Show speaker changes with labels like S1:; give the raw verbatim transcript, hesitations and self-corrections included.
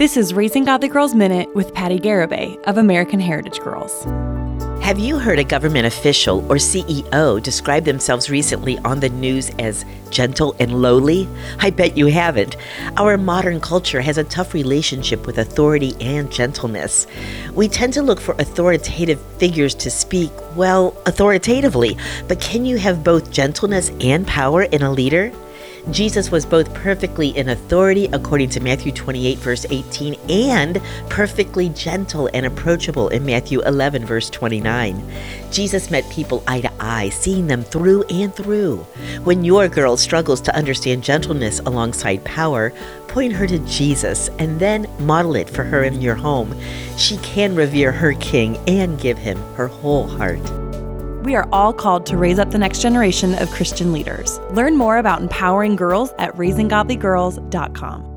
S1: This is Raising Godly Girls Minute with Patty Garibay of American Heritage Girls.
S2: Have you heard a government official or C E O describe themselves recently on the news as gentle and lowly? I bet you haven't. Our modern culture has a tough relationship with authority and gentleness. We tend to look for authoritative figures to speak, well, authoritatively. But can you have both gentleness and power in a leader? Jesus was both perfectly in authority, according to Matthew twenty-eight, verse eighteen, and perfectly gentle and approachable in Matthew eleven, verse twenty-nine. Jesus met people eye to eye, seeing them through and through. When your girl struggles to understand gentleness alongside power, point her to Jesus and then model it for her in your home. She can revere her King and give him her whole heart.
S1: We are all called to raise up the next generation of Christian leaders. Learn more about empowering girls at raising godly girls dot com.